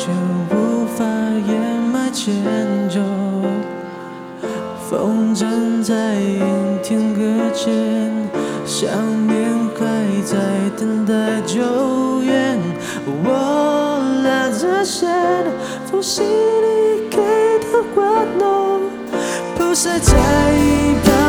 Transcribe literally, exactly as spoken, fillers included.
却无法掩埋迁就。风筝在阴天搁浅，想念还在等待救援。我拉着线，缝隙里给的温暖，铺设在一旁。